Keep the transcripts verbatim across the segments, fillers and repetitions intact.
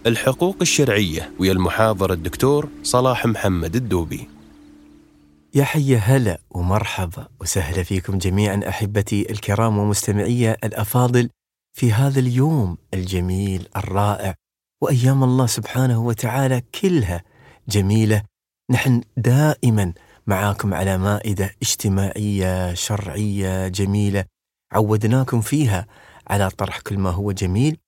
الحقوق الشرعية ويا المحاضر الدكتور صلاح محمد الدوبي. يا حي هلا ومرحبا وسهلا فيكم جميعا أحبتي الكرام ومستمعي الأفاضل في هذا اليوم الجميل الرائع، وأيام الله سبحانه وتعالى كلها جميلة. نحن دائما معاكم على مائدة اجتماعية شرعية جميلة، عودناكم فيها على طرح كل ما هو جميل،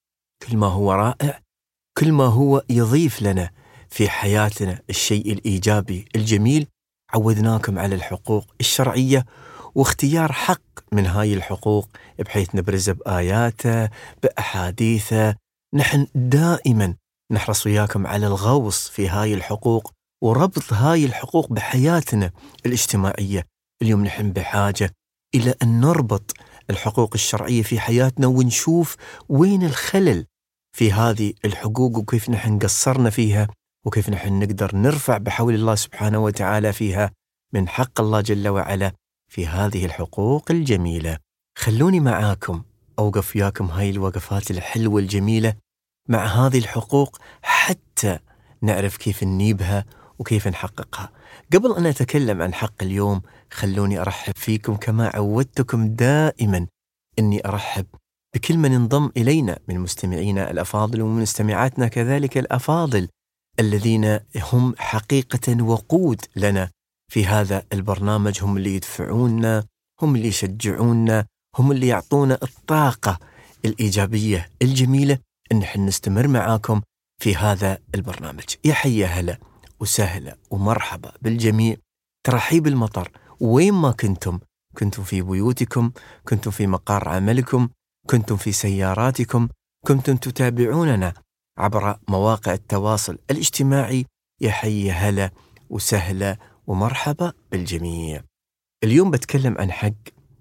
كل ما هو رائع، كل ما هو يضيف لنا في حياتنا الشيء الإيجابي الجميل. عودناكم على الحقوق الشرعية واختيار حق من هاي الحقوق بحيث نبرز بآياته بأحاديثه. نحن دائما نحرص وياكم على الغوص في هاي الحقوق وربط هاي الحقوق بحياتنا الاجتماعية. اليوم نحن بحاجة إلى أن نربط الحقوق الشرعية في حياتنا ونشوف وين الخلل في هذه الحقوق وكيف نحن قصرنا فيها وكيف نحن نقدر نرفع بحول الله سبحانه وتعالى فيها من حق الله جل وعلا في هذه الحقوق الجميلة. خلوني معاكم أوقف وياكم هاي الوقفات الحلوة الجميلة مع هذه الحقوق حتى نعرف كيف نجيبها وكيف نحققها. قبل أن أتكلم عن حق اليوم خلوني أرحب فيكم كما عودتكم دائما أني أرحب بكل من انضم إلينا من مستمعينا الأفاضل ومن مستمعاتنا كذلك الأفاضل الذين هم حقيقة وقود لنا في هذا البرنامج. هم اللي يدفعوننا، هم اللي يشجعوننا، هم اللي يعطونا الطاقة الإيجابية الجميلة أن نحن نستمر معاكم في هذا البرنامج. يا حي هلا وسهلا ومرحبا بالجميع. ترحيب المطر وين ما كنتم، كنتم في بيوتكم، كنتم في مقار عملكم، كنتم في سياراتكم، كنتم تتابعوننا عبر مواقع التواصل الاجتماعي. يا حي هلا وسهلا ومرحبا بالجميع. اليوم بتكلم عن حق،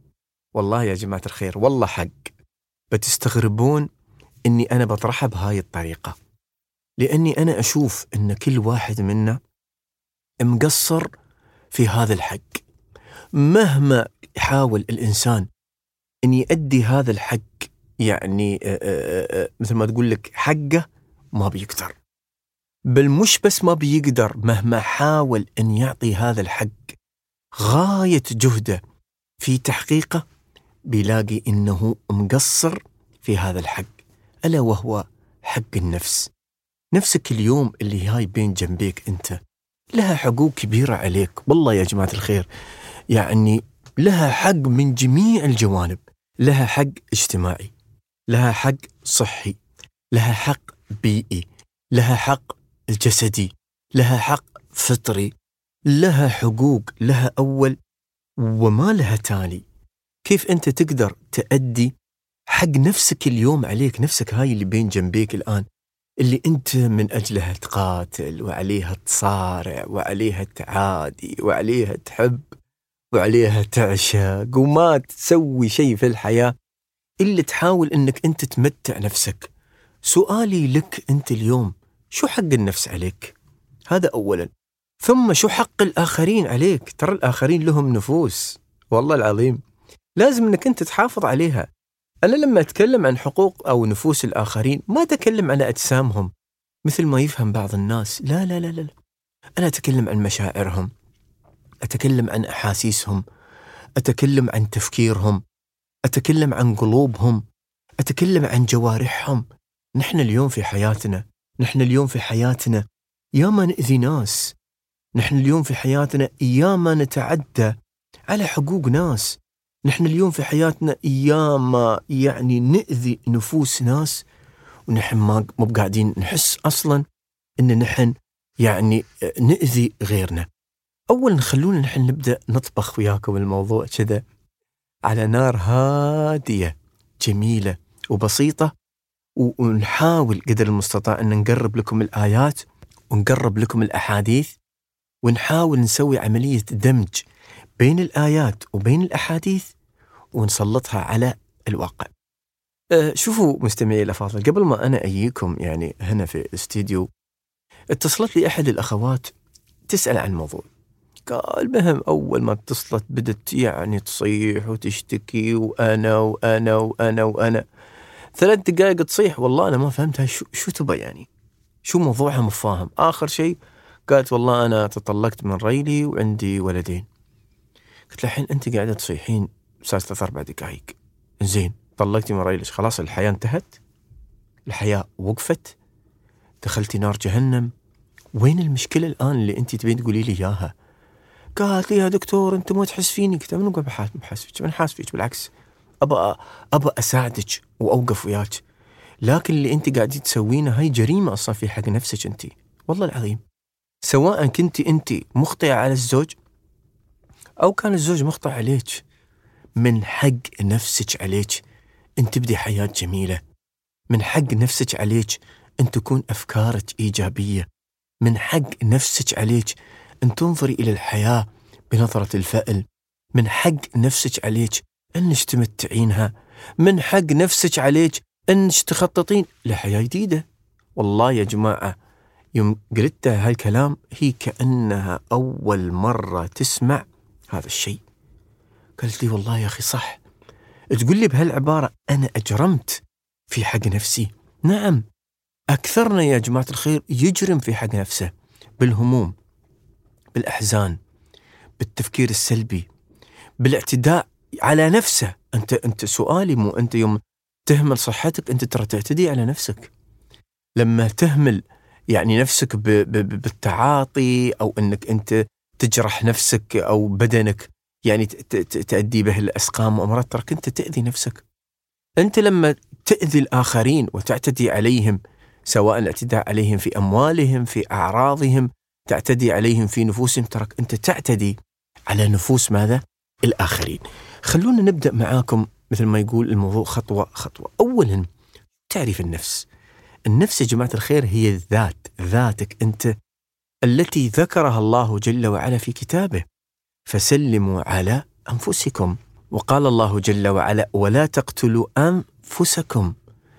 والله يا جماعة الخير والله حق بتستغربون أني أنا بطرحها بهاي الطريقة، لأني أنا أشوف أن كل واحد منا مقصر في هذا الحق. مهما يحاول الإنسان أن يؤدي هذا الحق يعني آآ آآ مثل ما تقول لك حقه ما بيقدر، بل مش بس ما بيقدر، مهما حاول أن يعطي هذا الحق غاية جهده في تحقيقه بيلاقي إنه مقصر في هذا الحق، ألا وهو حق النفس. نفسك اليوم اللي هاي بين جنبيك أنت لها حقوق كبيرة عليك والله يا جماعة الخير، يعني لها حق من جميع الجوانب. لها حق اجتماعي، لها حق صحي، لها حق بيئي، لها حق الجسدي، لها حق فطري، لها حقوق، لها أول وما لها تالي. كيف أنت تقدر تأدي حق نفسك اليوم عليك؟ نفسك هاي اللي بين جنبيك الآن اللي أنت من أجلها تقاتل وعليها تصارع وعليها تعادي وعليها تحب وعليها تعشق وما تسوي شيء في الحياة إلا تحاول أنك أنت تمتع نفسك. سؤالي لك أنت اليوم، شو حق النفس عليك؟ هذا أولا. ثم شو حق الآخرين عليك؟ ترى الآخرين لهم نفوس والله العظيم لازم أنك أنت تحافظ عليها. أنا لما أتكلم عن حقوق أو نفوس الآخرين ما أتكلم عن أجسامهم مثل ما يفهم بعض الناس، لا لا لا لا، أنا أتكلم عن مشاعرهم، أتكلم عن أحاسيسهم، أتكلم عن تفكيرهم، أتكلم عن قلوبهم، أتكلم عن جوارحهم. نحن اليوم في حياتنا نحن اليوم في حياتنا ياما نأذي ناس، نحن اليوم في حياتنا ياما نتعدى على حقوق ناس، نحن اليوم في حياتنا ياما يعني نأذي نفوس ناس، ونحن ما مو قاعدين نحس أصلا إن نحن يعني نأذي غيرنا. أولا خلونا نحن نبدأ نطبخ وياكم الموضوع كذا على نار هادية جميلة وبسيطة، ونحاول قدر المستطاع أن نقرب لكم الآيات ونقرب لكم الأحاديث، ونحاول نسوي عملية دمج بين الآيات وبين الأحاديث ونسلطها على الواقع. أه شوفوا مستمعي الأفاضل، قبل ما أنا أجيكم يعني هنا في الاستديو اتصلت لي أحد الأخوات تسأل عن موضوع. قال بهم أول ما اتصلت بدت يعني تصيح وتشتكي وأنا وأنا وأنا وأنا. ثلاث دقائق تصيح والله أنا ما فهمتها شو شو تبى يعني، شو موضوعها مفاهم. آخر شيء قالت والله أنا تطلقت من ريلي وعندي ولدين. قلت لها الحين أنت قاعدة تصيحين صار ثلاث أربع دقائق، زين طلقتي من ريلك خلاص الحياة انتهت، الحياة وقفت، دخلتي نار جهنم، وين المشكلة الآن اللي أنت تبين تقولي لي إياها؟ قالت لي يا دكتور أنت ما تحس فيني. قلت منو قاعد بحاسبك؟ من حاسبك بالعكس، أبى أبى أساعدك وأوقف وياك، لكن اللي أنت قاعدين تسوينه هاي جريمة أصلا في حق نفسك أنت، والله العظيم. سواء كنت أنت مخطئة على الزوج أو كان الزوج مخطئ عليك، من حق نفسك عليك أن تبدي حياة جميلة، من حق نفسك عليك أن تكون أفكارك إيجابية، من حق نفسك عليك أن تنظري إلى الحياة بنظرة الفأل، من حق نفسك عليك أنك تمتعينها، من حق نفسك عليك أنك تخططين لحياة جديدة. والله يا جماعة يوم قلتها هالكلام هي كأنها أول مرة تسمع هذا الشيء. قالت لي والله يا أخي صح، تقول لي بهالعبارة أنا أجرمت في حق نفسي. نعم، أكثرنا يا جماعة الخير يجرم في حق نفسه بالهموم، بالأحزان، بالتفكير السلبي، بالاعتداء على نفسه. أنت أنت سؤالي مو أنت يوم تهمل صحتك أنت ترى تعتدي على نفسك. لما تهمل يعني نفسك ب ب بالتعاطي أو أنك أنت تجرح نفسك أو بدنك يعني تأدي به الأسقام وأمراض، ترى أنت تأذي نفسك. أنت لما تأذي الآخرين وتعتدي عليهم، سواء الاعتداء عليهم في أموالهم، في أعراضهم، تعتدي عليهم في نفوسهم، ترك أنت تعتدي على نفوس ماذا؟ الآخرين. خلونا نبدأ معاكم مثل ما يقول الموضوع خطوة خطوة. أولا تعريف النفس. النفس يا جماعة الخير هي الذات، ذاتك أنت التي ذكرها الله جل وعلا في كتابه، فسلموا على أنفسكم. وقال الله جل وعلا ولا تقتلوا أنفسكم.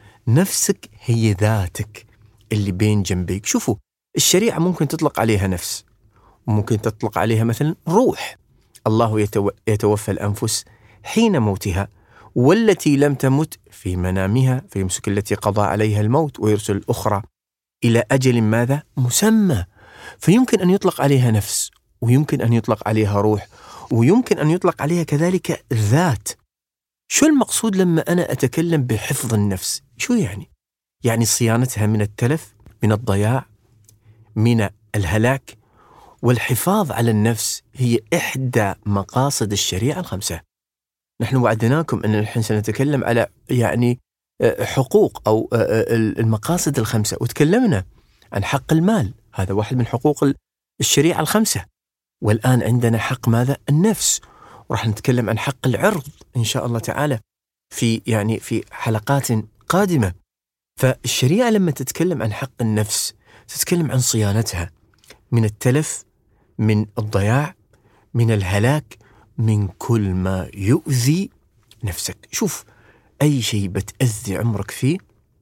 نفسك هي ذاتك اللي بين جنبيك. شوفوا الشريعة ممكن تطلق عليها نفس، وممكن تطلق عليها مثلا روح. الله يتو... يتوفى الأنفس حين موتها والتي لم تمت في منامها فيمسك التي قضى عليها الموت ويرسل الأخرى إلى أجل ماذا؟ مسمى. فيمكن أن يطلق عليها نفس، ويمكن أن يطلق عليها روح، ويمكن أن يطلق عليها كذلك ذات. شو المقصود لما أنا أتكلم بحفظ النفس؟ شو يعني؟ يعني صيانتها من التلف، من الضياع، من الهلاك. والحفاظ على النفس هي إحدى مقاصد الشريعة الخمسة. نحن وعدناكم أن الحين سنتكلم على يعني حقوق أو المقاصد الخمسة، وتكلمنا عن حق المال، هذا واحد من حقوق الشريعة الخمسة. والآن عندنا حق ماذا؟ النفس. وراح نتكلم عن حق العرض إن شاء الله تعالى في يعني في حلقات قادمة. فالشريعة لما تتكلم عن حق النفس تتكلم عن صيانتها من التلف، من الضياع، من الهلاك، من كل ما يؤذي نفسك. شوف أي شيء بتأذي عمرك فيه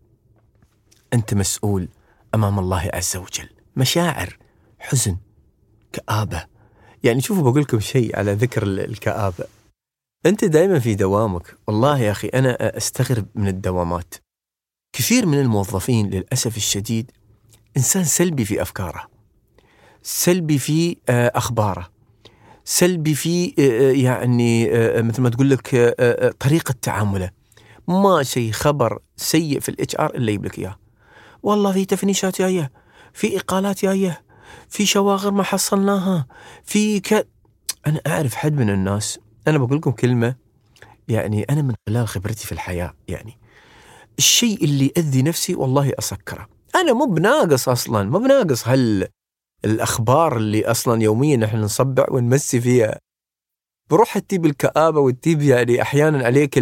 أنت مسؤول أمام الله عز وجل. مشاعر، حزن، كآبة. يعني شوفوا بقول لكم شيء على ذكر الكآبة. أنت دائما في دوامك، والله يا أخي أنا أستغرب من الدوامات. كثير من الموظفين للأسف الشديد إنسان سلبي في أفكاره، سلبي في أخباره، سلبي في يعني مثل ما تقول لك طريقة تعامله. ما شيء خبر سيء في الاتش ار إلا يجيب لك إياه. والله في تفنيشات جاية، في إقالات جاية، في شواغر ما حصلناها، في ك... أنا أعرف حد من الناس، أنا بقول لكم كلمة يعني أنا من خلال خبرتي في الحياة، يعني الشيء اللي يؤذي نفسي والله أسكره. أنا مو بناقص أصلاً، مو بناقص هال الأخبار اللي أصلاً يومياً نحن نصبع ونمسي فيها، بروح تجيب الكآبة وتجيب يعني أحياناً عليك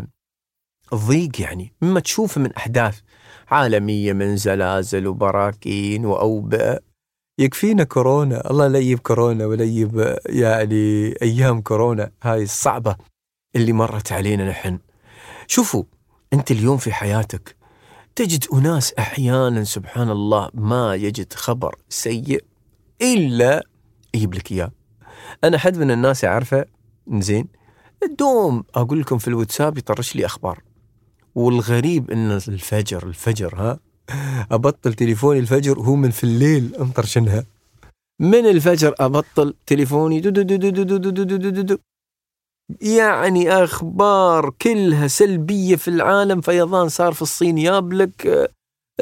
الضيق يعني مما تشوفه من أحداث عالمية من زلازل وبراكين وأوبئة. يكفينا كورونا، الله لا يجيب كورونا ولا يجيب يعني أيام كورونا هاي الصعبة اللي مرت علينا نحن. شوفوا أنت اليوم في حياتك تجد أناس أحيانا سبحان الله ما يجد خبر سيء إلا يجيب لك إياه. أنا حد من الناس أعرفه زين دوم أقول لكم في الواتساب يطرش لي أخبار، والغريب إن الفجر الفجر ها أبطل تليفوني الفجر هو من في الليل أنطر شنها من الفجر أبطل تليفوني دو دو دو دو دو دو دو دو دو دو دو. يعني أخبار كلها سلبية في العالم. فيضان صار في الصين يابلك،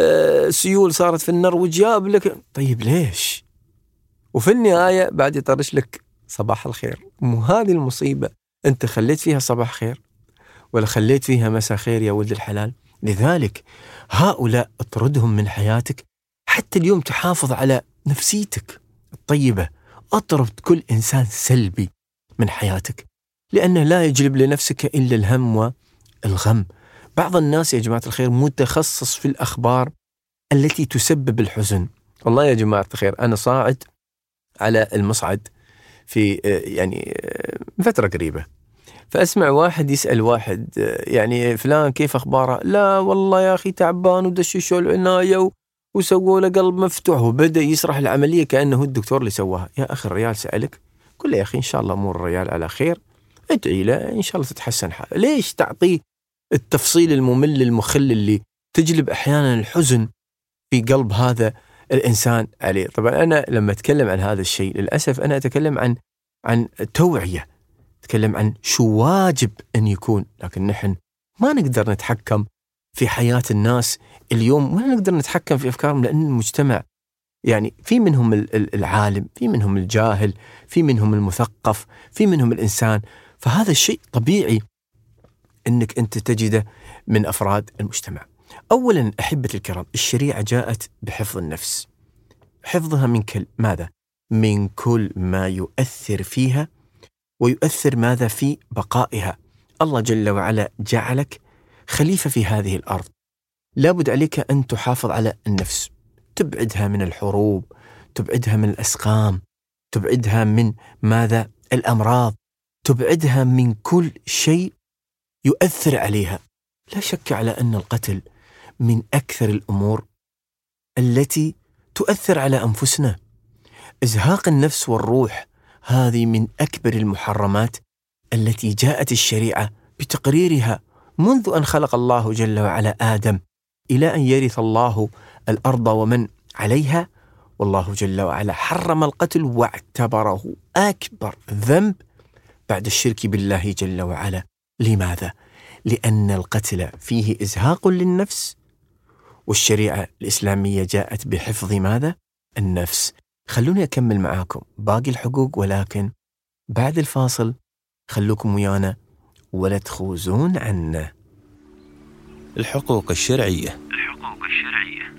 سيول صارت في النرويج يابلك. طيب ليش؟ وفي النهاية بعد يطرش لك صباح الخير. مو هذه المصيبة أنت خليت فيها صباح خير ولا خليت فيها مساء خير يا ولد الحلال؟ لذلك هؤلاء اطردهم من حياتك حتى اليوم تحافظ على نفسيتك الطيبة. اطرد كل إنسان سلبي من حياتك، لأنه لا يجلب لنفسك إلا الهم والغم. بعض الناس يا جماعة الخير متخصص في الأخبار التي تسبب الحزن. والله يا جماعة الخير أنا صاعد على المصعد في يعني فترة قريبة، فأسمع واحد يسأل واحد يعني فلان كيف أخباره؟ لا والله يا أخي تعبان ودششوا العناية وسووا له قلب مفتوح، وبدأ يسرح العملية كأنه الدكتور اللي سواها. يا أخي الريال سألك؟ قل له يا أخي إن شاء الله أمور الريال على خير، ادعي له إن شاء الله تتحسن حاله. ليش تعطيه التفصيل الممل المخل اللي تجلب أحيانا الحزن في قلب هذا الإنسان عليه؟ طبعا أنا لما أتكلم عن هذا الشيء للأسف أنا أتكلم عن عن توعية، أتكلم عن شو واجب أن يكون، لكن نحن ما نقدر نتحكم في حياة الناس اليوم ولا نقدر نتحكم في أفكارهم، لأن المجتمع يعني في منهم العالم، في منهم الجاهل، في منهم المثقف، في منهم الإنسان. فهذا الشيء طبيعي أنك أنت تجده من أفراد المجتمع. أولا أحبة الكرام، الشريعة جاءت بحفظ النفس، حفظها من كل ماذا؟ من كل ما يؤثر فيها ويؤثر ماذا في بقائها. الله جل وعلا جعلك خليفة في هذه الأرض، لابد عليك أن تحافظ على النفس، تبعدها من الحروب، تبعدها من الأسقام، تبعدها من ماذا؟ الأمراض، تبعدها من كل شيء يؤثر عليها. لا شك على أن القتل من أكثر الأمور التي تؤثر على أنفسنا. إزهاق النفس والروح هذه من أكبر المحرمات التي جاءت الشريعة بتقريرها منذ أن خلق الله جل وعلا آدم إلى أن يرث الله الأرض ومن عليها. والله جل وعلا حرم القتل واعتبره أكبر ذنب بعد الشرك بالله جل وعلا. لماذا؟ لأن القتل فيه إزهاق للنفس، والشريعة الإسلامية جاءت بحفظ ماذا؟ النفس. خلوني أكمل معاكم باقي الحقوق، ولكن بعد الفاصل خلوكم ويانا ولا تخوزون عنا. الحقوق الشرعية. الحقوق الشرعية.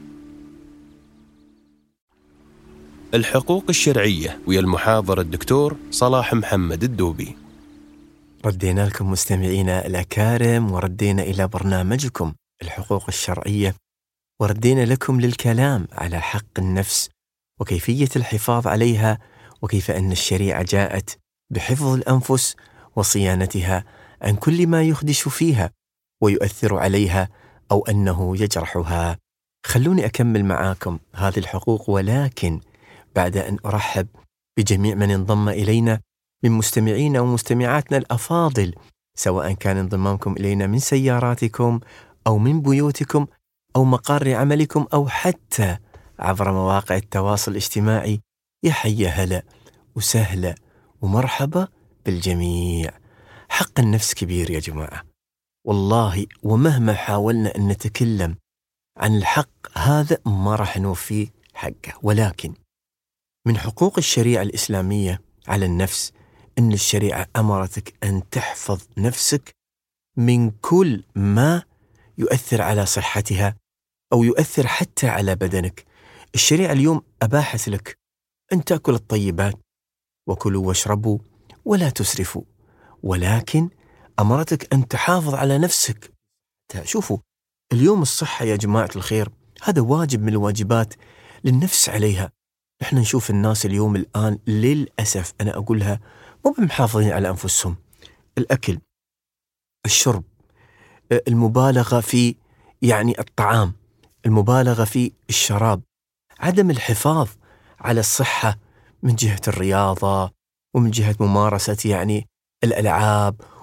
الحقوق الشرعية ويا المحاضر الدكتور صلاح محمد الدوبي. ردينا لكم مستمعينا الأكارم، وردينا إلى برنامجكم الحقوق الشرعية، وردينا لكم للكلام على حق النفس وكيفية الحفاظ عليها، وكيف أن الشريعة جاءت بحفظ الأنفس وصيانتها عن كل ما يخدش فيها ويؤثر عليها أو أنه يجرحها. خلوني أكمل معاكم هذه الحقوق، ولكن بعد أن أرحب بجميع من انضم إلينا من مستمعينا ومستمعاتنا الأفاضل، سواء كان انضمامكم إلينا من سياراتكم أو من بيوتكم أو مقر عملكم أو حتى عبر مواقع التواصل الاجتماعي. يا حيا هلا وسهلا ومرحبا بالجميع. حق النفس كبير يا جماعة والله، ومهما حاولنا أن نتكلم عن الحق هذا ما راح نوفيه حقه. ولكن من حقوق الشريعة الإسلامية على النفس أن الشريعة أمرتك أن تحفظ نفسك من كل ما يؤثر على صحتها أو يؤثر حتى على بدنك. الشريعة اليوم أباحت لك أن تأكل الطيبات، وكلوا واشربوا ولا تسرفوا، ولكن أمرتك أن تحافظ على نفسك. شوفوا اليوم الصحة يا جماعة الخير هذا واجب من الواجبات للنفس عليها. نحن نشوف الناس اليوم الآن للأسف أنا أقولها مو بمحافظين على أنفسهم. الأكل، الشرب، المبالغة في يعني الطعام، المبالغة في الشراب، عدم الحفاظ على الصحة من جهة الرياضة ومن جهة ممارسة يعني الألعاب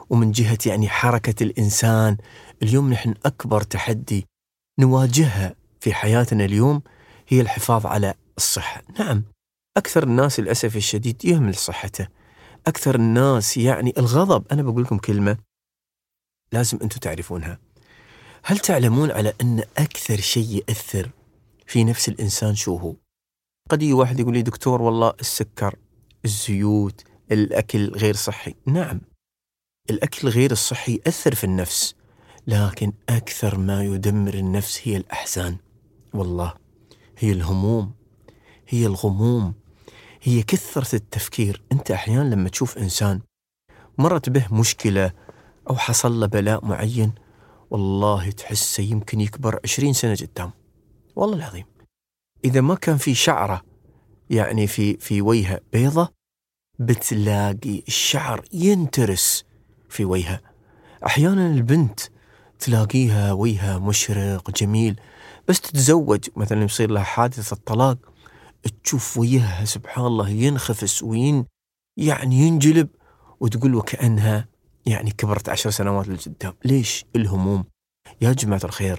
ومن جهة يعني حركة الإنسان. اليوم نحن أكبر تحدي نواجهها في حياتنا اليوم هي الحفاظ على الصحة. نعم، أكثر الناس للأسف الشديد يهمل صحته، أكثر الناس يعني الغضب. أنا بقول لكم كلمة لازم أنتم تعرفونها. هل تعلمون على أن أكثر شيء يأثر في نفس الإنسان شو هو؟ قد يجي واحد يقول لي دكتور والله السكر، الزيوت، الأكل غير صحي. نعم، الأكل غير الصحي يأثر في النفس، لكن أكثر ما يدمر النفس هي الأحزان، والله هي الهموم، هي الغموم، هي كثرة التفكير. أنت أحيانا لما تشوف إنسان مرت به مشكلة أو حصل له بلاء معين، والله تحسه يمكن يكبر عشرين سنة قدام، والله العظيم. إذا ما كان في شعره يعني في في وجهه بيضة، بتلاقي الشعر ينترس في وجهها. أحيانا البنت تلاقيها وجهها مشرق جميل، بس تتزوج مثلا يصير لها حادثة الطلاق، تشوف وجهها سبحان الله ينخفس وين يعني ينجلب، وتقول وكأنها يعني كبرت عشر سنوات للقدام. ليش؟ الهموم. يا جماعة الخير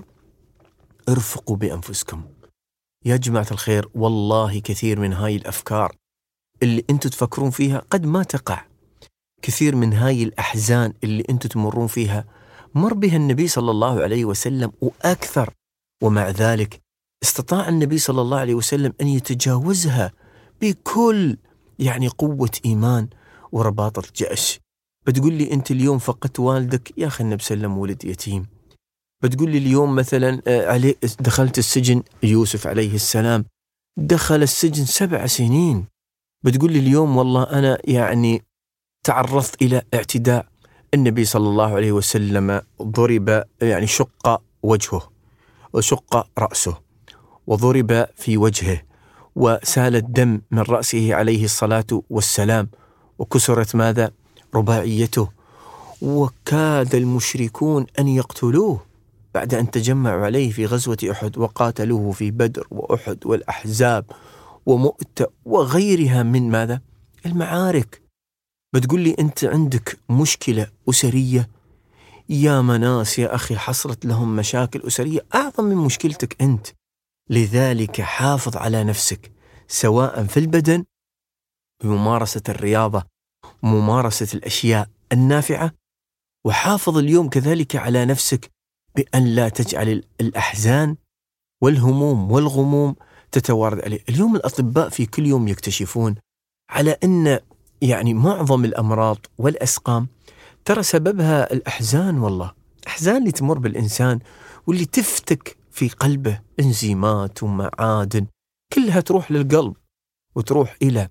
ارفقوا بأنفسكم، يا جماعة الخير والله كثير من هاي الأفكار اللي أنتم تفكرون فيها قد ما تقع. كثير من هاي الأحزان اللي أنتم تمرون فيها مر بها النبي صلى الله عليه وسلم وأكثر، ومع ذلك استطاع النبي صلى الله عليه وسلم أن يتجاوزها بكل يعني قوة إيمان ورباطة جأش. بتقول لي أنت اليوم فقدت والدك، يا أخي النبي صلى الله عليه وسلم ولد يتيم. بتقول لي اليوم مثلا عليه دخلت السجن، يوسف عليه السلام دخل السجن سبع سنين. بتقول لي اليوم والله أنا يعني تعرضت إلى اعتداء، النبي صلى الله عليه وسلم ضرب يعني شق وجهه وشق رأسه وضرب في وجهه وسال الدم من رأسه عليه الصلاة والسلام، وكسرت ماذا؟ رباعيته، وكاد المشركون أن يقتلوه بعد أن تجمعوا عليه في غزوة أحد وقاتلوه في بدر وأحد والأحزاب ومؤتة وغيرها من ماذا؟ المعارك. بتقول لي أنت عندك مشكلة أسرية، يا مناس يا أخي حصلت لهم مشاكل أسرية أعظم من مشكلتك أنت. لذلك حافظ على نفسك سواء في البدن بممارسة الرياضة، ممارسة الأشياء النافعة، وحافظ اليوم كذلك على نفسك بأن لا تجعل الأحزان والهموم والغموم تتوارد عليه. اليوم الأطباء في كل يوم يكتشفون على أن يعني معظم الأمراض والأسقام ترى سببها الأحزان. والله أحزان اللي تمر بالإنسان واللي تفتك في قلبه إنزيمات ومعادن كلها تروح للقلب وتروح إلى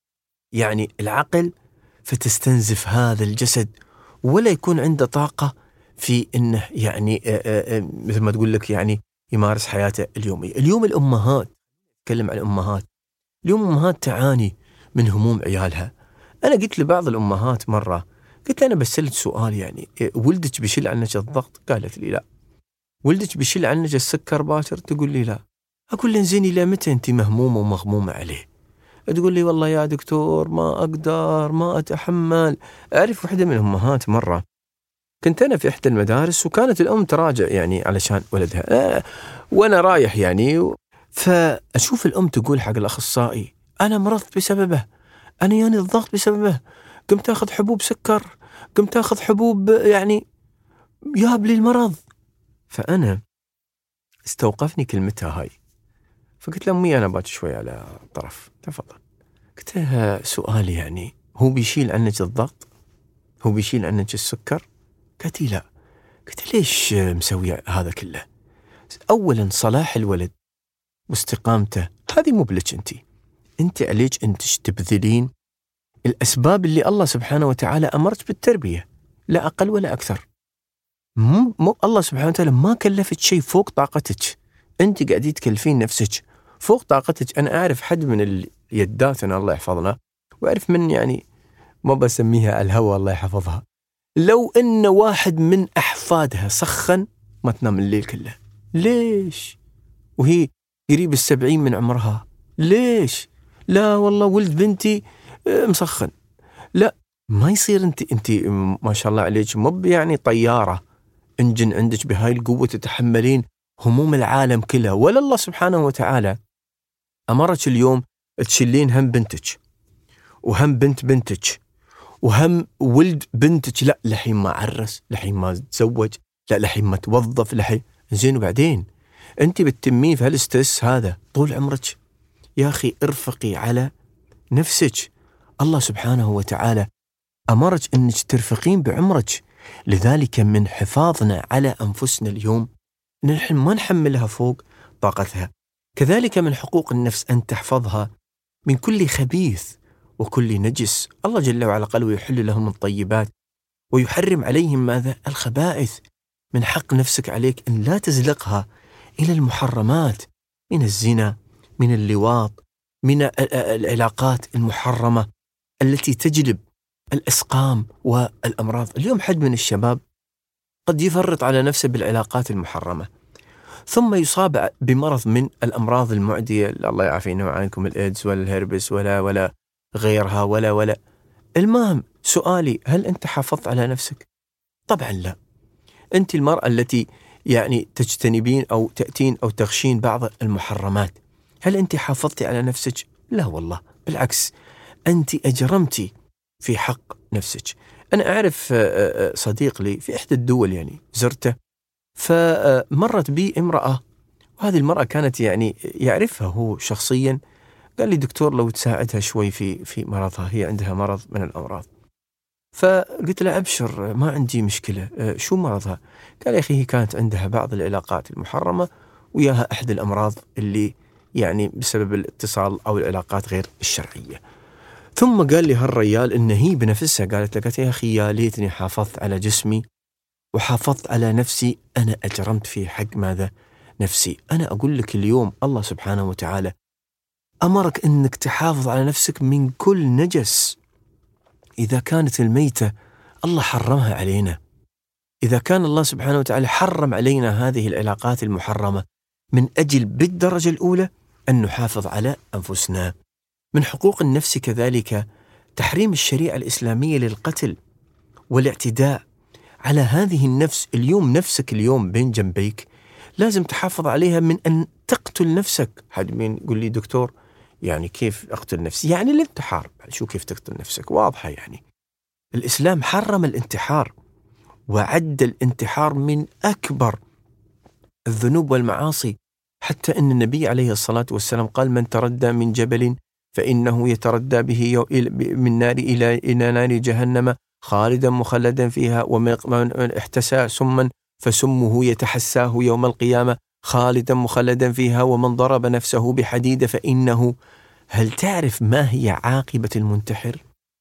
يعني العقل، فتستنزف هذا الجسد ولا يكون عنده طاقة في إنه يعني آآ آآ مثل ما تقول لك يعني يمارس حياته اليومية. اليوم الأمهات، تكلم عن الأمهات، اليوم الأمهات تعاني من هموم عيالها. أنا قلت لبعض الأمهات مرة، قلت أنا بسألت سؤال يعني ولدك بيشيل عنك الضغط؟ قالت لي لا. ولدك بيشيل عنك السكر باكر؟ تقول لي لا. أقول لها زين إلى متى أنت مهمومة ومغمومة عليه؟ تقول لي والله يا دكتور ما أقدر ما أتحمل. أعرف واحدة من الأمهات مرة كنت أنا في إحدى المدارس وكانت الأم تراجع يعني علشان ولدها آه وأنا رايح يعني، فأشوف الأم تقول حق الأخصائي أنا مرضت بسببه، أنا يعني الضغط بسببه، قمت أخذ حبوب سكر، قمت أخذ حبوب يعني ياب لي المرض. فأنا استوقفني كلمتها هاي، فقلت لها أمي أنا باجي شوي على طرف تفضل. قلت لها سؤال يعني هو بيشيل عنك الضغط؟ هو بيشيل عنك السكر؟ قالت لي لا. قلت ليش مسوي هذا كله؟ أولا صلاح الولد واستقامته هذه مو بلك أنت، أنت عليك أنت تبذلين الأسباب اللي الله سبحانه وتعالى أمرت بالتربية، لا أقل ولا أكثر. مو مو الله سبحانه وتعالى ما كلفت شيء فوق طاقتك، أنت قاعدين تكلفين نفسك فوق طاقتك. أنا أعرف حد من اليداتنا الله يحفظنا، وأعرف من يعني ما بسميها الهوى الله يحفظها، لو أن واحد من أحفادها سخن ما تنام الليل كله. ليش؟ وهي قريب السبعين من عمرها. ليش؟ لا والله ولد بنتي مسخن. لا ما يصير أنت أنت ما شاء الله عليك مو يعني طيارة انجن عندك بهاي القوة تتحملين هموم العالم كلها، ولا الله سبحانه وتعالى أمرك اليوم تشيلين هم بنتك وهم بنت بنتك وهم ولد بنتك، لا لحين ما عرس، لحين ما تزوج، لا لحين ما توظف، لحين زين، وبعدين أنت بتتمين في هالسترس هذا طول عمرك. يا أخي ارفقي على نفسك. الله سبحانه وتعالى أمرك أنك ترفقين بعمرك، لذلك من حفاظنا على أنفسنا اليوم نحن ما نحملها فوق طاقتها. كذلك من حقوق النفس أن تحفظها من كل خبيث وكل نجس. الله جل وعلا قال ويحل لهم الطيبات ويحرم عليهم ماذا؟ الخبائث. من حق نفسك عليك أن لا تزلقها إلى المحرمات، من الزنا، من اللواط، من العلاقات المحرمة التي تجلب الإسقام والأمراض. اليوم حد من الشباب قد يفرط على نفسه بالعلاقات المحرمة، ثم يصاب بمرض من الأمراض المعدية، الله يعافينا وعنكم، الإيدز ولا الهربس ولا ولا غيرها ولا ولا. المهم سؤالي، هل أنت حافظت على نفسك؟ طبعا لا. أنت المرأة التي يعني تجتنبين أو تأتين أو تغشين بعض المحرمات، هل أنت حافظتي على نفسك؟ لا والله، بالعكس أنت أجرمتي في حق نفسك. أنا أعرف صديق لي في إحدى الدول يعني زرته، فمرت بي امرأة، وهذه المرأة كانت يعني يعرفها هو شخصيا، قال لي دكتور لو تساعدها شوي في في مرضها، هي عندها مرض من الأمراض. فقلت له أبشر ما عندي مشكلة، شو مرضها؟ قال يا أخي هي كانت عندها بعض العلاقات المحرمة وياها أحد الأمراض اللي يعني بسبب الاتصال أو العلاقات غير الشرعية. ثم قال لي هالريال إن هي بنفسها قالت لك يا أخي يا ليتني حافظت على جسمي وحافظت على نفسي، أنا أجرمت في حق ماذا؟ نفسي. أنا أقول لك اليوم الله سبحانه وتعالى أمرك أنك تحافظ على نفسك من كل نجس. إذا كانت الميتة الله حرمها علينا، إذا كان الله سبحانه وتعالى حرم علينا هذه العلاقات المحرمة، من أجل بالدرجة الأولى أن نحافظ على أنفسنا. من حقوق النفس كذلك تحريم الشريعة الإسلامية للقتل والاعتداء على هذه النفس. اليوم نفسك اليوم بين جنبيك لازم تحافظ عليها من أن تقتل نفسك. حد مين يقول لي دكتور يعني كيف أقتل نفسي؟ يعني الانتحار. شو كيف تقتل نفسك؟ واضحة يعني. الإسلام حرم الانتحار وعد الانتحار من أكبر الذنوب والمعاصي، حتى أن النبي عليه الصلاة والسلام قال من تردى من جبل فإنه يتردى به من نار إلى إلى نار جهنم خالدا مخلدا فيها، ومن احتسى سما فسمه يتحساه يوم القيامة خالدا مخلدا فيها، ومن ضرب نفسه بحديد فإنه. هل تعرف ما هي عاقبة المنتحر؟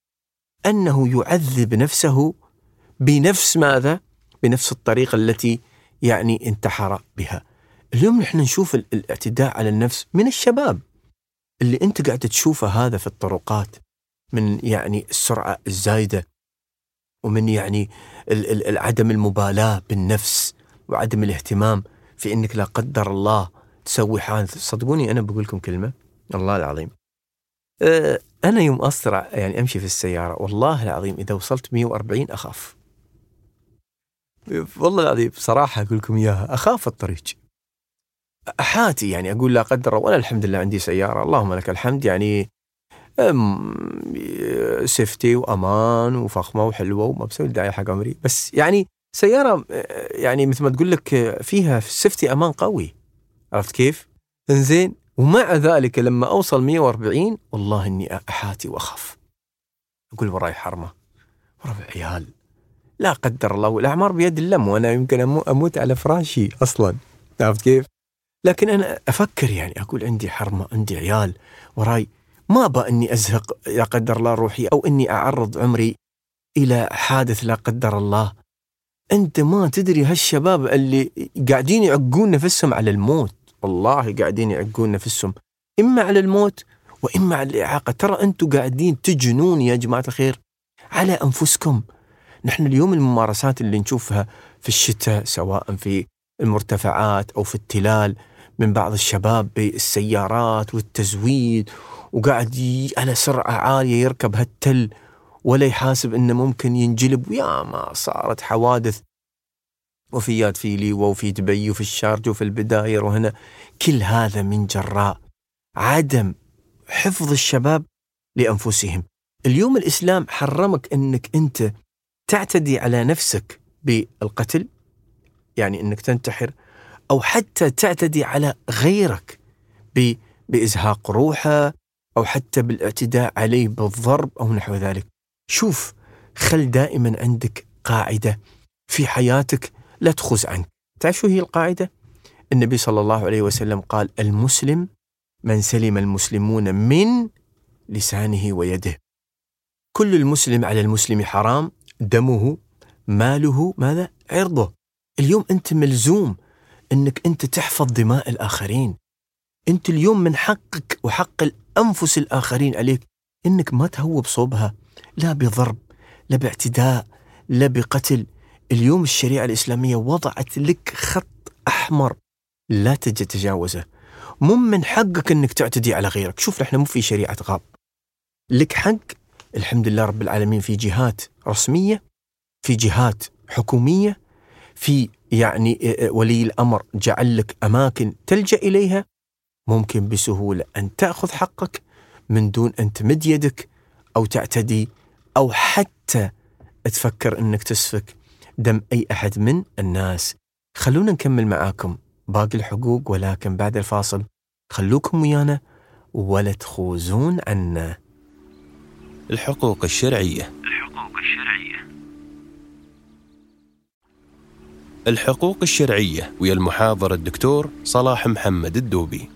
أنه يعذب نفسه بنفس ماذا؟ بنفس الطريقة التي يعني انتحر بها. اليوم نحن نشوف الاعتداء على النفس من الشباب اللي أنت قاعد تشوفه هذا في الطرقات، من يعني السرعة الزايدة، ومن يعني عدم المبالاة بالنفس وعدم الاهتمام في أنك لا قدر الله تسوي حادث. صدقوني أنا بقول لكم كلمة الله العظيم، أه أنا يوم أسرع يعني أمشي في السيارة والله العظيم إذا وصلت مية وأربعين أخاف، والله العظيم بصراحة أقول لكم إياها، أخاف الطريق أحاتي يعني أقول لا قدر، وأنا الحمد لله عندي سيارة اللهم لك الحمد، يعني سيفتي وأمان وفخمة وحلوة وما بسوي داعي حق عمري، بس يعني سيارة يعني مثل ما تقول لك فيها سيفتي أمان قوي، عرفت كيف؟ إنزين، ومع ذلك لما أوصل مية وأربعين والله إني أحاتي وأخاف، أقول وراي حرمة وربع عيال لا قدر الله، والأعمار بيد الله، وأنا يمكن أموت على فراشي أصلا، عرفت كيف؟ لكن أنا أفكر يعني أقول عندي حرمة عندي عيال وراي، ما بقى إني أزهق لا قدر الله روحي أو إني أعرض عمري إلى حادث لا قدر الله. أنت ما تدري هالشباب اللي قاعدين يعقون نفسهم على الموت، والله قاعدين يعقون نفسهم إما على الموت وإما على الإعاقة. ترى أنتوا قاعدين تجنون يا جماعة الخير على أنفسكم. نحن اليوم الممارسات اللي نشوفها في الشتاء سواء في المرتفعات أو في التلال من بعض الشباب بالسيارات والتزويد، وقاعد على سرعة عالية يركب هالتل ولا يحاسب أنه ممكن ينجلب. ويا ما صارت حوادث وفيات في ليوة وفي دبي وفي الشارجة وفي البداير وهنا، كل هذا من جراء عدم حفظ الشباب لأنفسهم. اليوم الإسلام حرمك أنك أنت تعتدي على نفسك بالقتل، يعني أنك تنتحر، أو حتى تعتدي على غيرك بإزهاق روحه، أو حتى بالاعتداء عليه بالضرب أو نحو ذلك. شوف، خل دائما عندك قاعدة في حياتك لا تخز عنك. تعرف شو هي القاعدة؟ النبي صلى الله عليه وسلم قال: المسلم من سلم المسلمون من لسانه ويده. كل المسلم على المسلم حرام، دمه ماله ماذا؟ عرضه. اليوم أنت ملزوم أنك أنت تحفظ دماء الآخرين. أنت اليوم من حقك وحق الأنفس الآخرين عليك أنك ما تهوب صوبها، لا بضرب، لا باعتداء، لا بقتل. اليوم الشريعة الإسلامية وضعت لك خط أحمر لا تتجاوزه. مو من حقك أنك تعتدي على غيرك. شوف، نحن مو في شريعة غاب، لك حق الحمد لله رب العالمين في جهات رسمية، في جهات حكومية، في يعني ولي الأمر جعل لك أماكن تلجأ إليها، ممكن بسهولة أن تأخذ حقك من دون أن تمد يدك أو تعتدي أو حتى تفكر أنك تسفك دم أي أحد من الناس. خلونا نكمل معاكم باقي الحقوق، ولكن بعد الفاصل خلوكم ويانا ولا تخوزون عنا. الحقوق الشرعية. الحقوق الشرعية. الحقوق الشرعية ويا المحاضر الدكتور صلاح محمد الدوبي.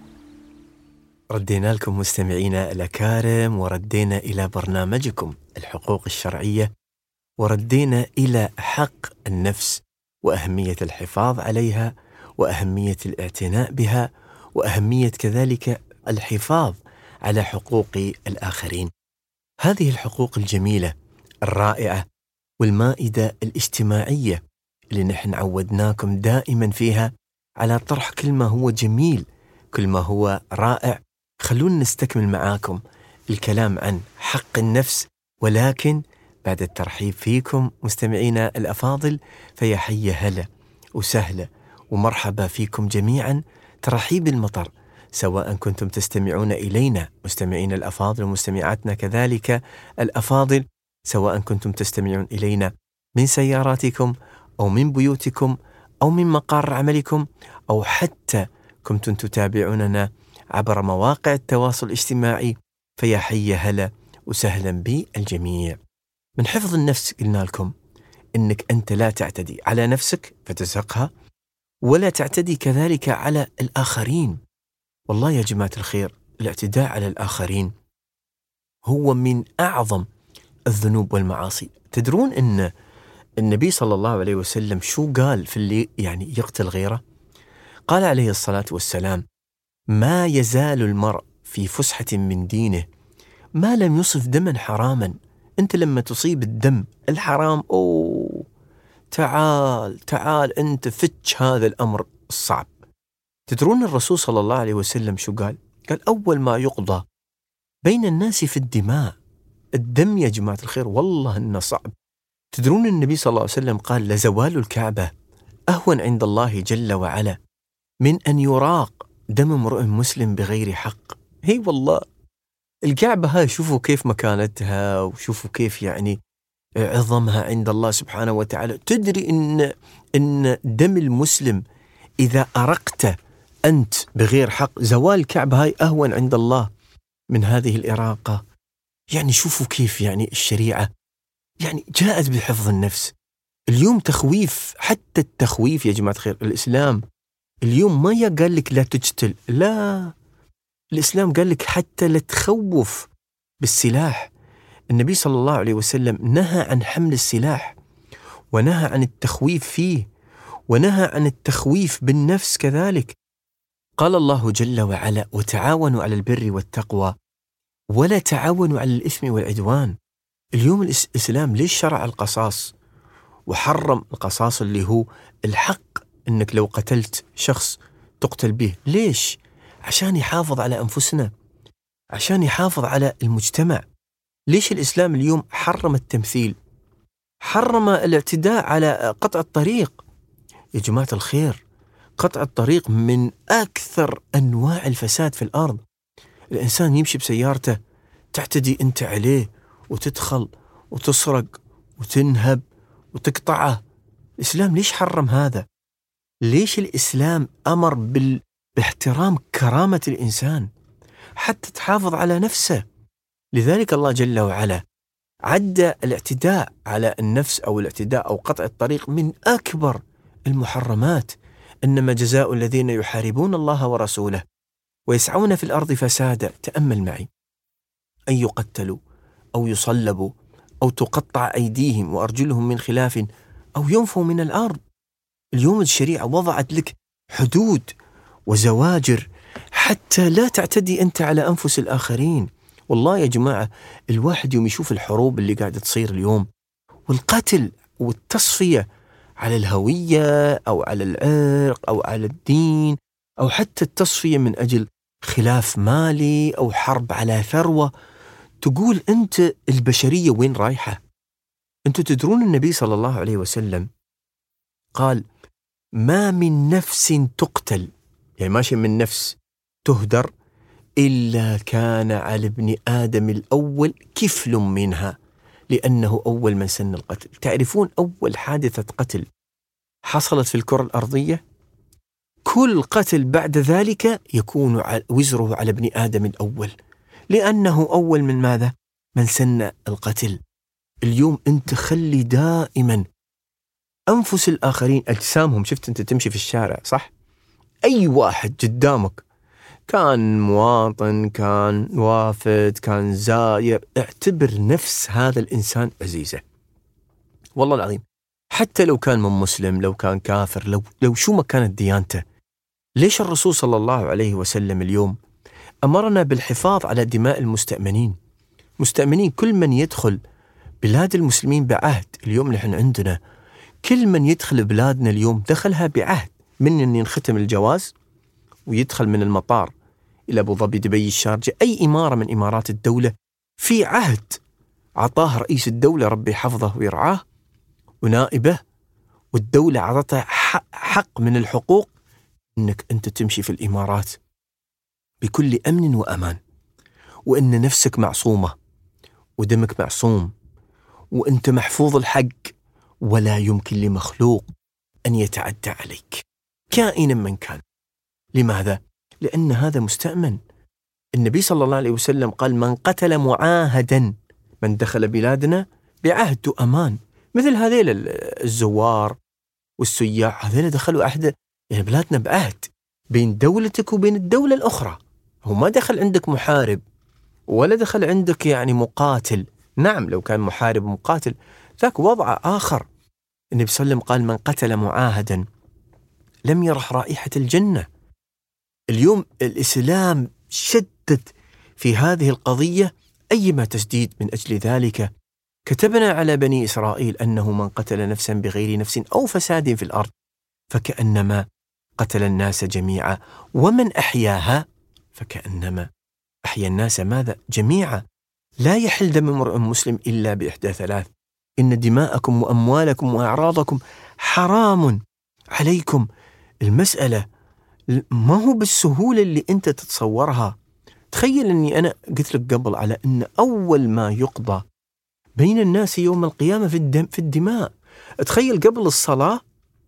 ردينا لكم مستمعينا الأكارم، وردينا إلى برنامجكم الحقوق الشرعية، وردينا إلى حق النفس وأهمية الحفاظ عليها، وأهمية الاعتناء بها، وأهمية كذلك الحفاظ على حقوق الآخرين. هذه الحقوق الجميلة الرائعة والمائدة الاجتماعية اللي نحن عودناكم دائما فيها على طرح كل ما هو جميل، كل ما هو رائع. خلونا نستكمل معاكم الكلام عن حق النفس، ولكن بعد الترحيب فيكم مستمعينا الأفاضل، فيا حي هلا وسهلا ومرحبا فيكم جميعا ترحيب المطر، سواء كنتم تستمعون إلينا مستمعين الأفاضل ومستمعاتنا كذلك الأفاضل، سواء كنتم تستمعون إلينا من سياراتكم أو من بيوتكم أو من مقار عملكم، أو حتى كنتم تتابعوننا عبر مواقع التواصل الاجتماعي، فيا حي هلا وسهلا بالجميع. من حفظ النفس قلنا لكم إنك أنت لا تعتدي على نفسك فتزهقها، ولا تعتدي كذلك على الآخرين. والله يا جماعة الخير، الاعتداء على الآخرين هو من أعظم الذنوب والمعاصي. تدرون إن النبي صلى الله عليه وسلم شو قال في اللي يعني يقتل غيره؟ قال عليه الصلاة والسلام: ما يزال المرء في فسحة من دينه ما لم يصف دما حراما. أنت لما تصيب الدم الحرام، أوه تعال تعال أنت فتش هذا الأمر الصعب. تدرون الرسول صلى الله عليه وسلم شو قال؟ قال: أول ما يقضى بين الناس في الدماء. الدم يا جماعة الخير والله إنه صعب. تدرون النبي صلى الله عليه وسلم قال: لزوال الكعبة أهون عند الله جل وعلا من أن يراق دم امرئ مسلم بغير حق. هي والله الكعبة هاي شوفوا كيف مكانتها، وشوفوا كيف يعني عظمها عند الله سبحانه وتعالى. تدري إن إن دم المسلم إذا أرقت أنت بغير حق، زوال الكعبة هاي أهون عند الله من هذه الإراقة. يعني شوفوا كيف يعني الشريعة يعني جاءت بحفظ النفس. اليوم تخويف، حتى التخويف يا جماعة الخير، الإسلام اليوم ما يقال لك لا تجتل، لا، الإسلام قال لك حتى لا تخوف بالسلاح. النبي صلى الله عليه وسلم نهى عن حمل السلاح، ونهى عن التخويف فيه، ونهى عن التخويف بالنفس كذلك. قال الله جل وعلا: وتعاونوا على البر والتقوى ولا تعاونوا على الإثم والعدوان. اليوم الإسلام ليش شرع القصاص وحرم القصاص اللي هو الحق إنك لو قتلت شخص تقتل به؟ ليش؟ عشان يحافظ على أنفسنا، عشان يحافظ على المجتمع. ليش الإسلام اليوم حرم التمثيل؟ حرم الاعتداء على قطع الطريق. يا جماعة الخير، قطع الطريق من أكثر أنواع الفساد في الأرض. الإنسان يمشي بسيارته، تعتدي أنت عليه وتدخل وتسرق وتنهب وتقطعه. الإسلام ليش حرم هذا؟ ليش الإسلام أمر بال... باحترام كرامة الإنسان حتى تحافظ على نفسه؟ لذلك الله جل وعلا عد الاعتداء على النفس أو الاعتداء أو قطع الطريق من أكبر المحرمات. إنما جزاء الذين يحاربون الله ورسوله ويسعون في الأرض فسادا، تأمل معي، أن يقتلوا أو يصلبوا أو تقطع أيديهم وأرجلهم من خلاف أو ينفوا من الأرض. اليوم الشريعة وضعت لك حدود وزواجر حتى لا تعتدي أنت على أنفس الآخرين. والله يا جماعة، الواحد يوم يشوف الحروب اللي قاعدة تصير اليوم والقتل والتصفية على الهوية أو على العرق أو على الدين، أو حتى التصفية من أجل خلاف مالي أو حرب على ثروة، تقول أنت البشرية وين رايحة؟ أنتوا تدرون النبي صلى الله عليه وسلم قال: ما من نفس تقتل، يعني ماشي من نفس تهدر، إلا كان على ابن آدم الأول كفل منها، لأنه أول من سن القتل. تعرفون أول حادثة قتل حصلت في الكرة الأرضية؟ كل قتل بعد ذلك يكون وزره على ابن آدم الأول، لأنه أول من ماذا؟ من سن القتل. اليوم أنت خلي دائما أنفس الآخرين، أجسامهم، شفت أنت تمشي في الشارع صح؟ أي واحد قدامك كان مواطن، كان وافد، كان زائر، اعتبر نفس هذا الإنسان عزيزة. والله العظيم، حتى لو كان من مسلم، لو كان كافر، لو, لو شو ما كانت ديانته. ليش الرسول صلى الله عليه وسلم اليوم أمرنا بالحفاظ على دماء المستأمنين؟ مستأمنين كل من يدخل بلاد المسلمين بعهد. اليوم نحن عندنا كل من يدخل بلادنا اليوم دخلها بعهد، من أن ينختم الجواز ويدخل من المطار إلى أبو ظبي، دبي، الشارجة، أي إمارة من إمارات الدولة، في عهد عطاه رئيس الدولة ربي حفظه ويرعاه ونائبه، والدولة عطتها حق من الحقوق أنك أنت تمشي في الإمارات بكل أمن وأمان، وأن نفسك معصومة ودمك معصوم، وأنت محفوظ الحق، ولا يمكن لمخلوق أن يتعدى عليك كائنا من كان. لماذا؟ لأن هذا مستأمن. النبي صلى الله عليه وسلم قال: من قتل معاهدا، من دخل بلادنا بعهد وأمان، مثل هذيل الزوار والسياح، هذيل دخلوا عهد، يعني بلادنا بعهد بين دولتك وبين الدولة الأخرى. هو ما دخل عندك محارب ولا دخل عندك يعني مقاتل. نعم، لو كان محارب ومقاتل ذاك وضع آخر. النبي صلى الله عليه وسلم قال: من قتل معاهدا لم يرح رائحة الجنة. اليوم الإسلام شدد في هذه القضية أيما تسديد. من أجل ذلك كتبنا على بني إسرائيل أنه من قتل نفسا بغير نفس أو فساد في الأرض فكأنما قتل الناس جميعا، ومن أحياها فكأنما أحيا الناس ماذا؟ جميعا. لا يحل دم امرئ مسلم إلا بإحدى ثلاث: إن دماءكم وأموالكم وأعراضكم حرام عليكم. المسألة ما هو بالسهولة اللي أنت تتصورها. تخيل أني أنا قلت لك قبل على أن أول ما يقضى بين الناس يوم القيامة في الدم في الدماء. تخيل قبل الصلاة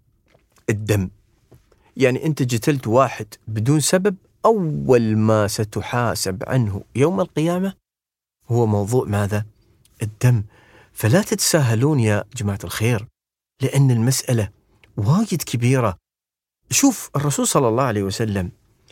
الدم، يعني أنت جتلت واحد بدون سبب، أول ما ستحاسب عنه يوم القيامة هو موضوع ماذا؟ الدم. فلا تتساهلون يا جماعة الخير، لأن المسألة واجد كبيرة. شوف الرسول صلى الله عليه وسلم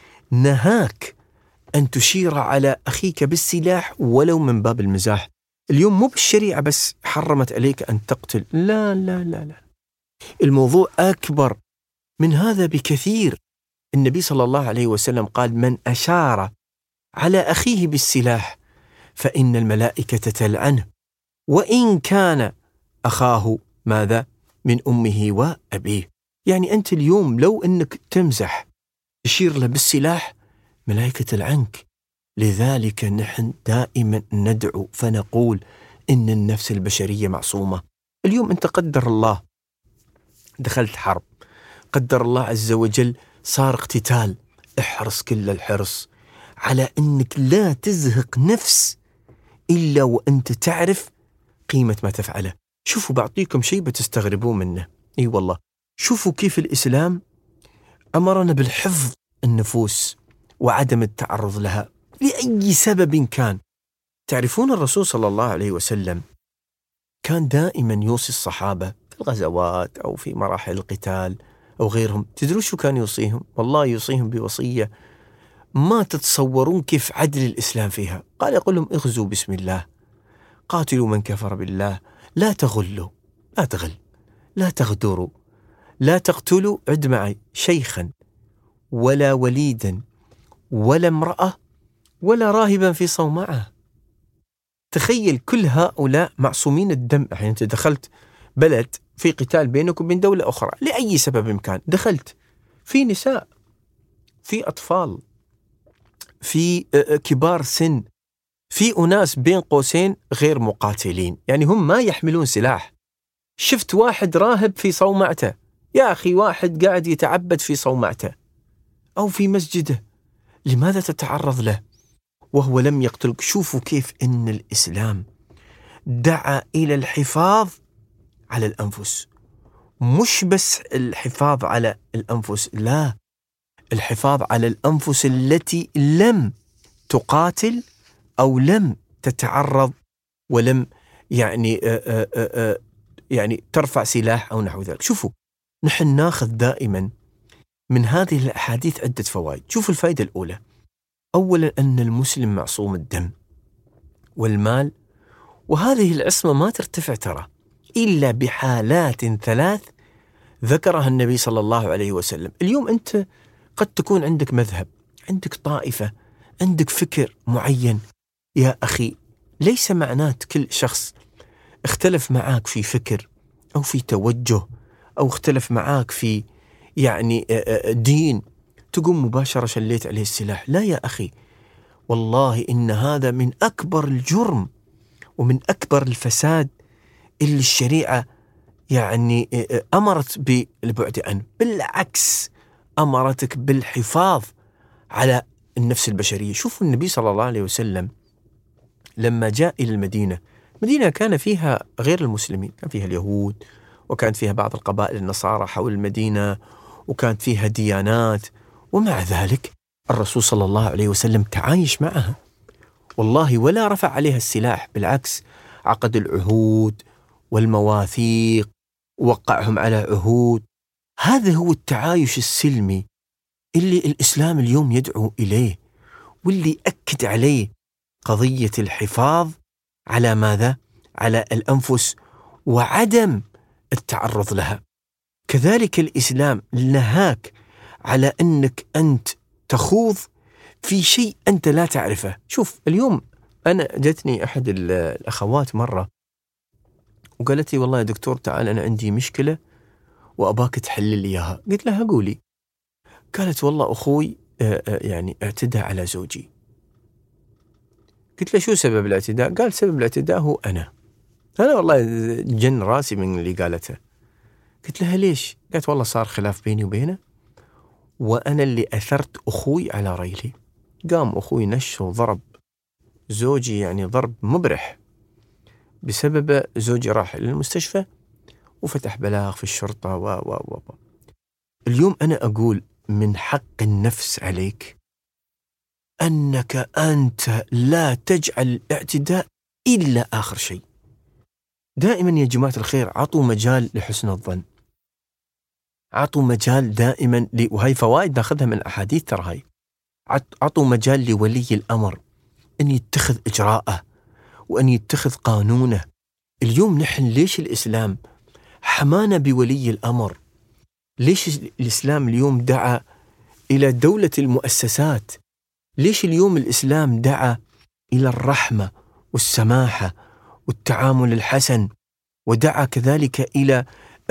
نهاك أن تشير على أخيك بالسلاح ولو من باب المزاح. اليوم مو بالشريعة بس حرمت عليك أن تقتل، لا لا لا لا، الموضوع أكبر من هذا بكثير. النبي صلى الله عليه وسلم قال: من أشار على أخيه بالسلاح فإن الملائكة تلعنه، وإن كان أخاه ماذا؟ من أمه وأبيه. يعني أنت اليوم لو أنك تمزح تشير له بالسلاح، ملائكة تلعنك. لذلك نحن دائما ندعو فنقول إن النفس البشرية معصومة. اليوم أنت قدر الله دخلت حرب، قدر الله عز وجل صار اقتتال، احرص كل الحرص على أنك لا تزهق نفس إلا وأنت تعرف قيمة ما تفعله. شوفوا بعطيكم شيء بتستغربوا منه، اي والله. شوفوا كيف الإسلام أمرنا بالحفظ النفوس وعدم التعرض لها لأي سبب كان. تعرفون الرسول صلى الله عليه وسلم كان دائما يوصي الصحابة في الغزوات أو في مراحل القتال أو غيرهم. تدرون شو كان يوصيهم؟ والله يوصيهم بوصية ما تتصورون كيف عدل الإسلام فيها. قال يقول لهم اغزوا بسم الله، قاتلوا من كفر بالله، لا تغلوا، لا تغل، لا تغدروا، لا تقتلوا، عد معي، شيخا ولا وليدا ولا امرأة ولا راهبا في صومعة. تخيل كل هؤلاء معصومين الدم. يعني أنت دخلت بلد في قتال بينك وبين دولة أخرى لأي سبب كان، دخلت في نساء، في أطفال، في كبار سن، في أناس بين قوسين غير مقاتلين، يعني هم ما يحملون سلاح. شفت واحد راهب في صومعته، يا أخي واحد قاعد يتعبد في صومعته أو في مسجده، لماذا تتعرض له وهو لم يقتلك؟ شوفوا كيف إن الإسلام دعا إلى الحفاظ على الأنفس، مش بس الحفاظ على الأنفس، لا، الحفاظ على الأنفس التي لم تقاتل أو لم تتعرض ولم يعني آآ آآ يعني ترفع سلاح أو نحو ذلك. شوفوا نحن ناخذ دائما من هذه الأحاديث عدة فوائد. شوفوا الفائدة الأولى، أولا أن المسلم معصوم الدم والمال، وهذه العصمة ما ترتفع ترى إلا بحالات ثلاث ذكرها النبي صلى الله عليه وسلم. اليوم أنت قد تكون عندك مذهب، عندك طائفة، عندك فكر معين. يا أخي ليس معنات كل شخص اختلف معاك في فكر أو في توجه أو اختلف معاك في يعني دين تقوم مباشرة شليت عليه السلاح. لا يا أخي، والله إن هذا من أكبر الجرم ومن أكبر الفساد اللي الشريعة يعني أمرت بالبعد عنه. بالعكس أمرتك بالحفاظ على النفس البشرية. شوفوا النبي صلى الله عليه وسلم لما جاء إلى المدينة، مدينة كان فيها غير المسلمين، كان فيها اليهود وكانت فيها بعض القبائل النصارى حول المدينة وكانت فيها ديانات، ومع ذلك الرسول صلى الله عليه وسلم تعايش معها والله ولا رفع عليها السلاح، بالعكس عقد العهود والمواثيق ووقعهم على عهود. هذا هو التعايش السلمي اللي الإسلام اليوم يدعو إليه واللي أكد عليه قضية الحفاظ على ماذا؟ على الأنفس وعدم التعرض لها. كذلك الإسلام نهاك على أنك أنت تخوض في شيء أنت لا تعرفه. شوف اليوم أنا جتني أحد الأخوات مرة وقالت لي والله يا دكتور تعال أنا عندي مشكلة وأباك تحل لي إياها. قلت لها قولي. قالت والله أخوي يعني اعتدى على زوجي. قلت له شو سبب الاعتداء؟ قال سبب الاعتداء هو أنا. أنا والله جن راسي من اللي قالته. قلت لها ليش؟ قالت والله صار خلاف بيني وبينه وأنا اللي أثرت أخوي على ريلي. قام أخوي نش وضرب زوجي يعني ضرب مبرح، بسبب زوجي راح للمستشفى وفتح بلاغ في الشرطة و و و اليوم أنا أقول من حق النفس عليك أنك أنت لا تجعل الاعتداء إلا آخر شيء. دائما يا جماعة الخير عطوا مجال لحسن الظن، عطوا مجال دائما ل... وهي فوائد ناخذها من الأحاديث ترى هاي. عطوا مجال لولي الأمر أن يتخذ إجراءه وأن يتخذ قانونه. اليوم نحن ليش الإسلام حمانا بولي الأمر؟ ليش الإسلام اليوم دعا إلى دولة المؤسسات؟ ليش اليوم الإسلام دعا إلى الرحمة والسماحة والتعامل الحسن، ودعا كذلك إلى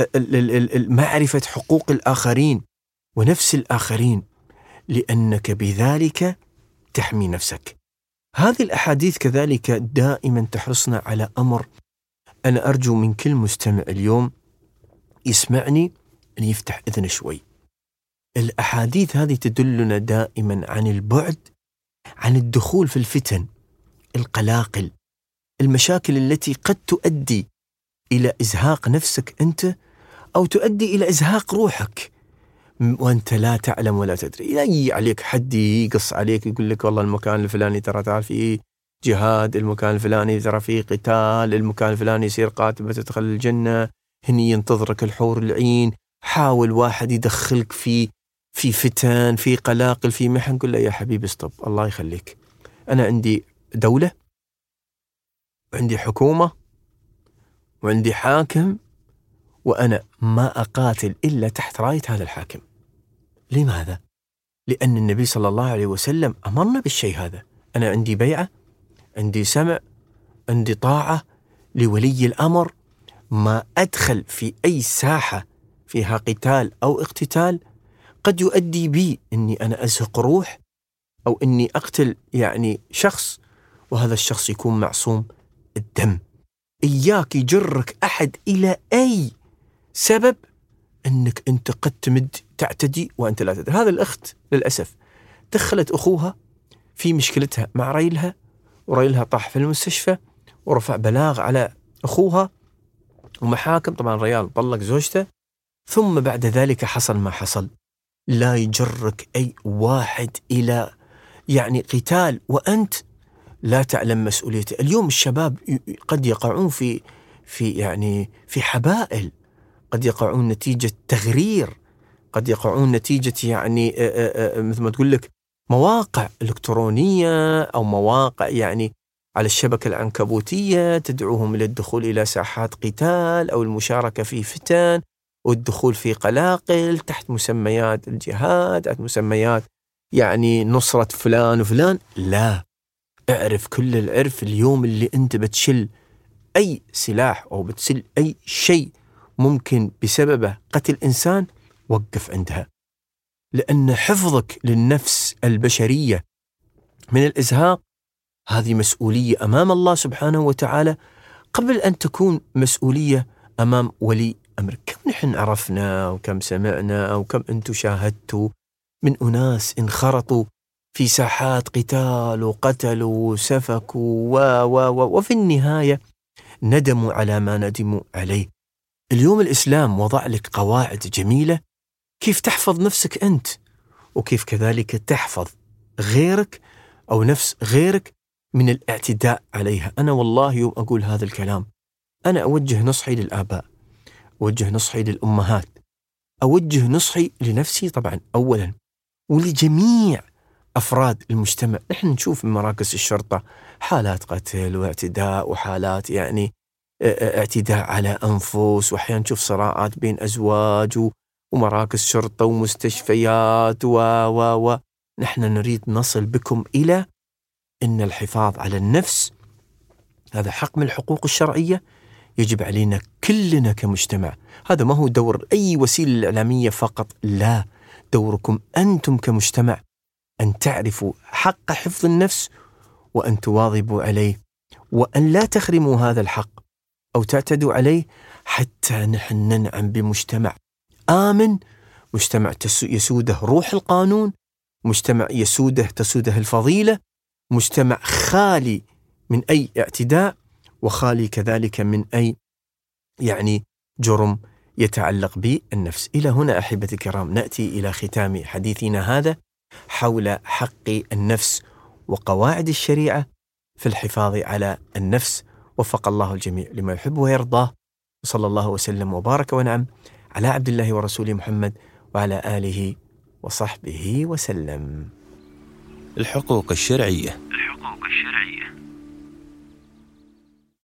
معرفة حقوق الآخرين ونفس الآخرين؟ لأنك بذلك تحمي نفسك. هذه الأحاديث كذلك دائما تحرصنا على أمر أنا أرجو من كل مستمع اليوم يسمعني أن يفتح إذن شوي. الأحاديث هذه تدلنا دائما عن البعد عن الدخول في الفتن، القلاقل، المشاكل التي قد تؤدي إلى إزهاق نفسك أنت أو تؤدي إلى إزهاق روحك وأنت لا تعلم ولا تدري. يجي عليك حد يقص عليك يقول لك والله المكان الفلاني ترى تعال فيه جهاد، المكان الفلاني ترى فيه قتال، المكان الفلاني يصير قاتل بتدخل الجنة، هني ينتظرك الحور العين. حاول واحد يدخلك في في فتن، في قلاقل، في محن، قل له يا حبيبي استوب، الله يخليك، أنا عندي دولة وعندي حكومة وعندي حاكم، وأنا ما أقاتل إلا تحت راية هذا الحاكم. لماذا؟ لأن النبي صلى الله عليه وسلم أمرنا بالشيء هذا. أنا عندي بيعة، عندي سمع، عندي طاعة لولي الأمر، ما أدخل في أي ساحة فيها قتال أو اقتتال قد يؤدي بي أني أنا أزهق روح أو أني أقتل يعني شخص، وهذا الشخص يكون معصوم الدم. إياك يجرك أحد إلى أي سبب أنك أنت قد تمد تعتدي وأنت لا تدري. هذا الأخت للأسف دخلت أخوها في مشكلتها مع ريلها، وريلها طاح في المستشفى ورفع بلاغ على أخوها ومحاكم. طبعا ريال طلق زوجته، ثم بعد ذلك حصل ما حصل. لا يجرك أي واحد إلى يعني قتال وأنت لا تعلم مسؤوليته. اليوم الشباب قد يقعون في في يعني في حبائل، قد يقعون نتيجة تغرير، قد يقعون نتيجة يعني مثل ما تقول لك مواقع إلكترونية أو مواقع يعني على الشبكة العنكبوتية تدعوهم إلى الدخول إلى ساحات قتال أو المشاركة في فتن والدخول في قلاقل تحت مسميات الجهاد، تحت مسميات يعني نصرة فلان وفلان. لا، اعرف كل العرف اليوم اللي أنت بتشل أي سلاح أو بتشل أي شيء ممكن بسببه قتل إنسان، وقف عندها، لأن حفظك للنفس البشرية من الإزهاق هذه مسؤولية أمام الله سبحانه وتعالى قبل أن تكون مسؤولية أمام ولي أمرك. كم نحن عرفنا وكم سمعنا وكم أنتم شاهدتوا من أناس انخرطوا في ساحات قتال وقتلوا وسفكوا و و و وفي النهاية ندموا على ما ندموا عليه. اليوم الإسلام وضع لك قواعد جميلة كيف تحفظ نفسك أنت، وكيف كذلك تحفظ غيرك أو نفس غيرك من الاعتداء عليها. أنا والله يوم أقول هذا الكلام أنا أوجه نصحي للآباء، أوجه نصحي للأمهات، أوجه نصحي لنفسي طبعا أولا ولجميع أفراد المجتمع. نحن نشوف من مراكز الشرطة حالات قتل واعتداء وحالات يعني اعتداء على أنفس، وأحيانا نشوف صراعات بين أزواج ومراكز شرطة ومستشفيات و و و نحن نريد نصل بكم إلى إن الحفاظ على النفس هذا حق من الحقوق الشرعية يجب علينا كلنا كمجتمع. هذا ما هو دور أي وسيلة إعلامية فقط، لا، دوركم أنتم كمجتمع أن تعرفوا حق حفظ النفس وأن تواظبوا عليه، وأن لا تخرموا هذا الحق أو تعتدوا عليه، حتى نحن ننعم بمجتمع آمن، مجتمع يسوده روح القانون، مجتمع يسوده تسوده الفضيلة، مجتمع خالي من أي اعتداء وخالي كذلك من أي يعني جرم يتعلق بالنفس. إلى هنا أحبتي الكرام نأتي إلى ختام حديثنا هذا حول حق النفس وقواعد الشريعة في الحفاظ على النفس. وفق الله الجميع لما يحب ويرضاه، وصلى الله وسلم وبارك ونعم على عبد الله ورسوله محمد وعلى آله وصحبه وسلم. الحقوق الشرعية. الحقوق الشرعية